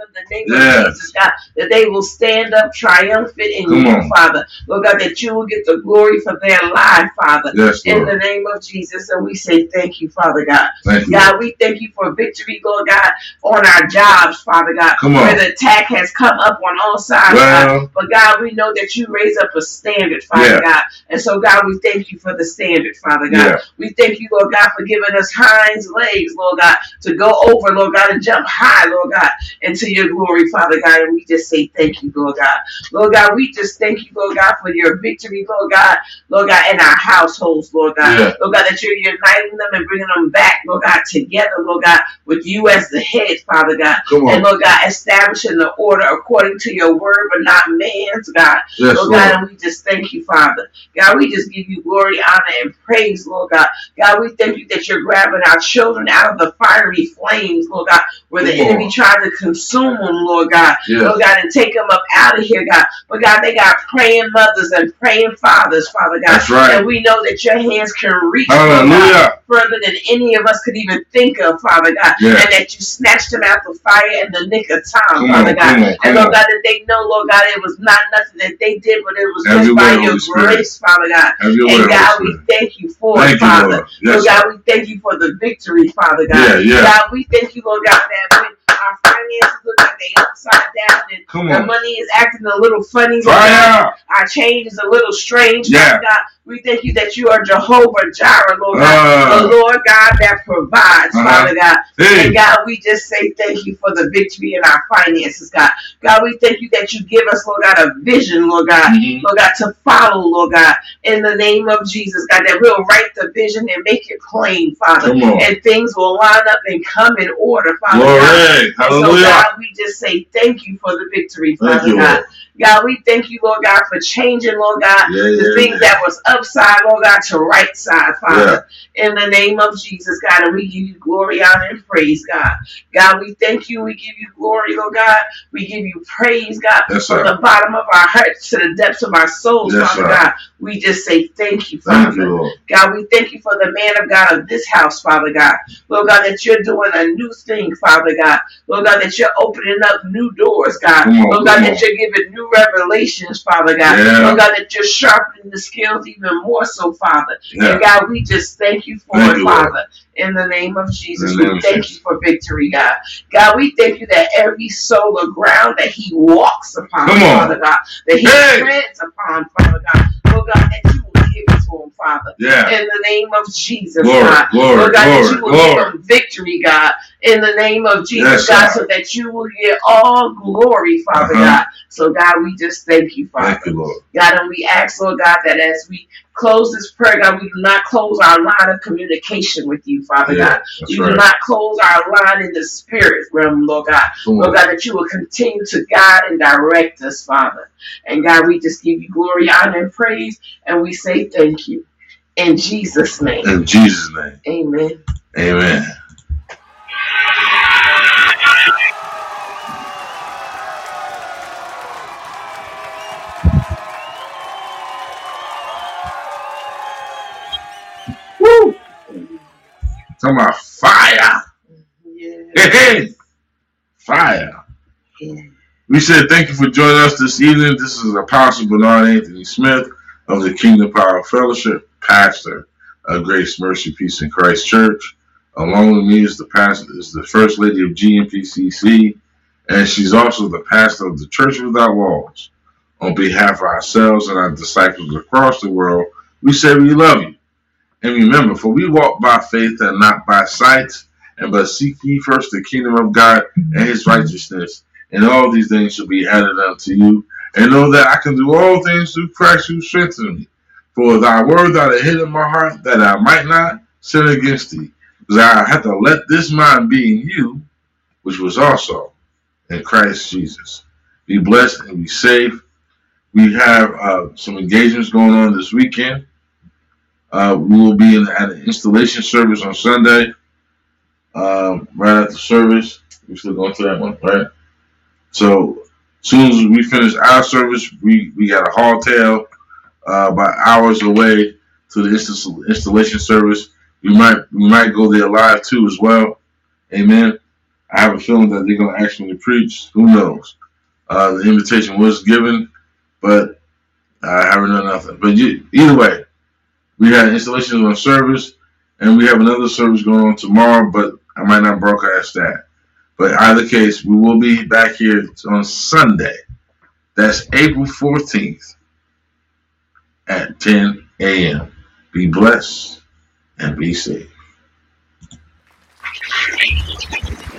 Speaker 3: in the name of Jesus, God, that they will stand up triumphant in you, Father. Lord God, that you will get the glory for their life, Father.
Speaker 1: Yes,
Speaker 3: in the name of Jesus. And we say thank you, Father God. God, we thank you for victory, Lord God, on our jobs, Father God, where the attack has come up on all sides, God. But God, we know that you raise up a standard, Father God. And so, God, we thank you for the standard, Father God. We thank you, Lord God, for giving us hinds legs, Lord God, to go over, Lord God, and jump high, Lord God, into your glory, Father God. And we just say thank you, Lord God. Lord God, we just thank you, Lord God, for your victory, Lord God, in our households, Lord God. Lord God, that you're uniting them and bringing them back, Lord God, together, Lord God, with you as the head, Father God. And Lord God, establishing the order according to your word, but not man's, God. Lord God, and we just thank you, Father. God, we just give you glory, honor, and praise, Lord God. God, we thank you that you're grabbing our children out of the fiery flames, Lord God, where the enemy tried to consume them, Lord God. Lord God, and take them up out of here, God. But God, they got praying mothers and praying fathers, Father God.
Speaker 1: That's right.
Speaker 3: And we know that your hands can reach, Lord God, further than any of us could even think of, Father God. And that you snatched them out the fire in the nick of time, Father God. And Lord God, that they know, Lord God, it was not nothing that they did, but it was just by your grace, Father God. And God, we thank you for it, Father. Lord God, we thank you for the victory, Father God. God, we thank you, Lord God, that when our finances look like they upside down and the money is acting a little funny, our change is a little strange, Father God. We thank you that you are Jehovah Jireh, Lord God, the Lord God that provides, Father God. And God, we just say thank you for the victory in our finances, God. God, we thank you that you give us, Lord God, a vision, Lord God, Lord God, to follow, Lord God, in the name of Jesus, God, that we'll write the vision and make it plain, Father, and things will line up and come in order, Father God. And so, God, we just say thank you for the victory, Father God. God, we thank you, Lord God, for changing, Lord God, the things that was upside, Lord God, to right side, Father. In the name of Jesus, God, and we give you glory, honor, and praise, God. God, we thank you. We give you glory, Lord God. We give you praise, God, from the bottom of our hearts to the depths of our souls, Father God. We just say thank you, Father. God, we thank you for the man of God of this house, Father God. Lord God, that you're doing a new thing, Father God. Lord God, that you're opening up new doors, God. Lord God, that you're giving new revelations, Father God. Lord God, that you're sharpening the skills even more so, Father. And God, we just thank you for it, Father. In the name of Jesus, we thank you for victory, God. God, we thank you that every soul of ground that he walks upon, Father God, that he treads upon, Father God, Lord God, that you will give it to him, Father. In the name of Jesus, God. Lord God, that you will give him victory, God. In the name of Jesus, God, so that you will get all glory, Father God. So, God, we just thank you, Father.
Speaker 1: Thank you, Lord.
Speaker 3: God, and we ask, Lord God, that as we close this prayer, God, we do not close our line of communication with you, Father God. We do not close our line in the spirit realm, Lord God. Lord God, that you will continue to guide and direct us, Father. And God, we just give you glory, honor, and praise, and we say thank you. In Jesus' name.
Speaker 1: In Jesus' name.
Speaker 3: Amen.
Speaker 1: Amen. Woo! Talking about fire. Hey. Fire. We said thank you for joining us this evening. This is Apostle Bernard Anthony Smith of the Kingdom Power Fellowship, pastor of Grace, Mercy, Peace in Christ Church. Along with me is the First Lady of GMPCC, and she's also the pastor of the Church Without Walls. On behalf of ourselves and our disciples across the world, we say we love you. And remember, for we walk by faith and not by sight, and but seek ye first the kingdom of God and his righteousness, and all these things shall be added unto you. And know that I can do all things through Christ who strengthens me. For thy word thou hast hid in my heart, that I might not sin against thee. Because I have to let this mind be in you, which was also in Christ Jesus. Be blessed and be safe. We have some engagements going on this weekend. We will be at an installation service on Sunday. Right after service. We're still going to that one, right? So as soon as we finish our service, we got a halltail about hours away to the installation service. We might go there live too as well. Amen. I have a feeling that they're going to ask me to preach. Who knows? The invitation was given, but I haven't done nothing. But either way, we had installations on service, and we have another service going on tomorrow, but I might not broadcast that. But in either case, we will be back here on Sunday. That's April 14th at 10 a.m. Be blessed and be safe.